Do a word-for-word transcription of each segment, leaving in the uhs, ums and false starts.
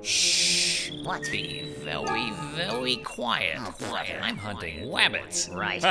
Shh. What? Be very, very quiet. Oh, quiet. brother. I'm hunting rabbits. Right.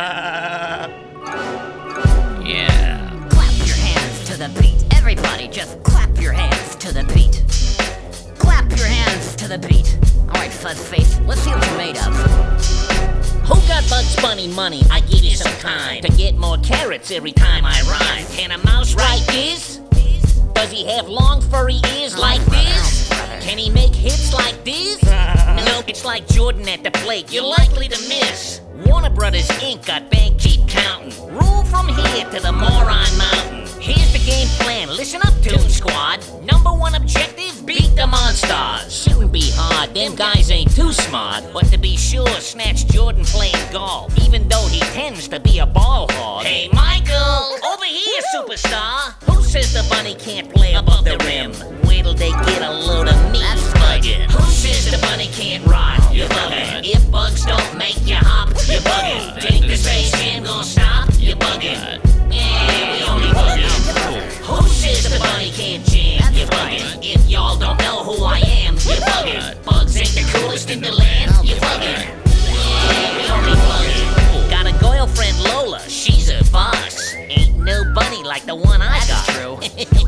Yeah. Clap your hands to the beat. Everybody just clap your hands to the beat. Clap your hands to the beat. Alright, Fuzzface, let's see what you're made of. Who got Bugs Bunny money? I give you some time to get more carrots every time I rhyme. Can a mouse write this? Does he have long furry ears like this? Can he make hits like this? Nope, it's like Jordan at the plate. You're likely to miss. Warner Brothers Incorporated got bank, keep counting. Rule from here to the Moron Mountain. Here's the game plan. Listen up, Toon Squad. Number one objective: beat the Monstars. Shouldn't be hard. Them guys ain't too smart. But to be sure, snatch Jordan playing golf, even though he tends to be a ball hog. Hey, Michael, over here, superstar. Who says the bunny can't play above the rim? Wait till they get a load of me. That's bugging. Who says the bunny can't rock? You're bugging. If bugs don't make you hop, you're bugging. Think the Space Jam gon' stop? You're bugging. Yeah, we only bugging. Who says the bunny can't jam? You're bugging. If y'all don't know who I am, you're bugging. Bugs ain't the coolest in the land. You're bugging. Yeah, we only bugging. Got a girlfriend, Lola. She's a boss. Ain't no bunny like the one I got. That's true.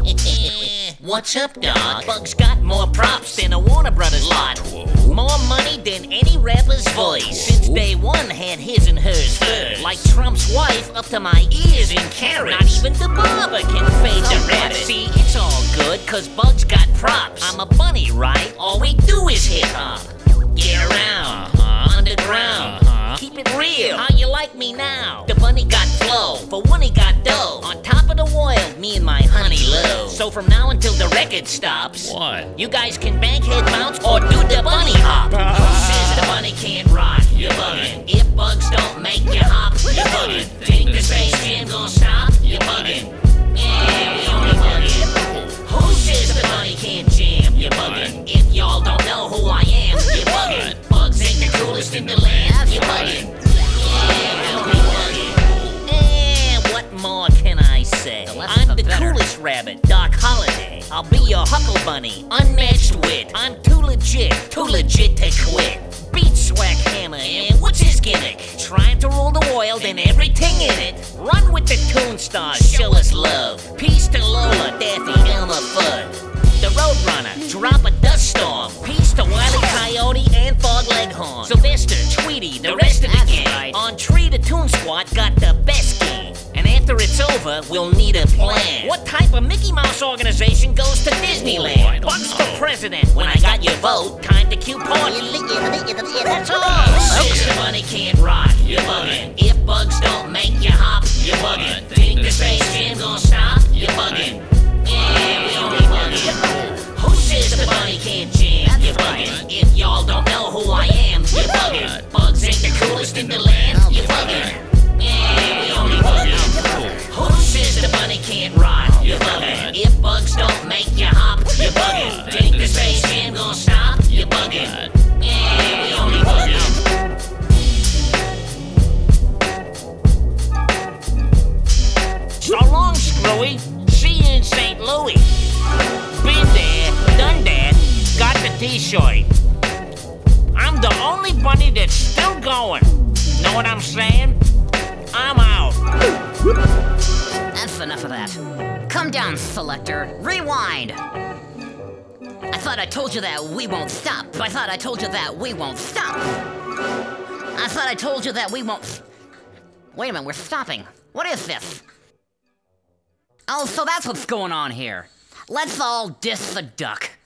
What's up, dog? Bugs got more props than a Warner Brothers lot. More money than any rapper's voice. Since day one had his and hers first. Like Trump's wife up to my ears in carrots. Not even the barber can fade the rabbit. See, it's all good, cause Bugs got props. I'm a bunny, right? All we do is hip hop. Get around, uh-huh. Underground. Uh-huh. Keep it real. How you like me now? The bunny got flow, for one he got dough. On top of the world, me and my honey low. So from now until the record stops, What? you guys can bank head bounce or do the bunny hop. Who says the bunny can't rock? You're bugging. If bugs don't make you hop, you're bugging. Think the Space Jam gon' stop? You're bugging. Yeah, we only bugging. Who says the bunny can't jam? You're bugging. If y'all don't know who I am, you're bugging. Bugs ain't the coolest in the land. You're bugging. Yeah, we only bugging. Eh, what more can I say? The less I'm the the better. coolest rabbit, Doc Holliday. I'll be your Huckle Bunny, unmatched wit. I'm too legit, too legit to quit. Beat Swag Hammer, and what's his gimmick? Trying to rule the world and everything in it. Run with the Toon Stars, show us love. Peace to Lola, Daffy, Elmer Fudd. The Roadrunner, drop a dust storm. Peace to Wile E. Coyote and Fog Leghorn. Sylvester, Tweety, the rest of the That's gang. right. On Tree, the Toon Squad got the best game. And after it's over, we'll need a plan. What type of Mickey Mouse organization goes to Oh, I Disneyland? don't Bugs know. for president. When I got your vote, time to cue Porky. That's all. Says the bunny can't rock. You're bugging. If bugs don't make you hop, you're bugging. Think the Space Jam gon' stop? You're bugging. Yeah, we only bugging. Who says the bunny can't jam? You're bugging. If y'all don't know who I am, you're bugging. Bugs ain't the coolest in the land. You're bugging. Yeah, we only bugging. Who says the bunny can't rock? You're bugging. If bugs don't make you hop, you're bugging. Think the Space Jam gon' stop? You're bugging. Yeah, we only bugging. So long, Screwy. See you in Saint Louis. Been there, done that, got the t-shirt. I'm the only bunny that's still going. Know what I'm saying? I'm out. That's enough of that. Come down, Selector. Rewind. I thought I told you that we won't stop. I thought I told you that we won't stop. I thought I told you that we won't... Wait a minute, we're stopping. What is this? Oh, so that's what's going on here. Let's all diss the duck.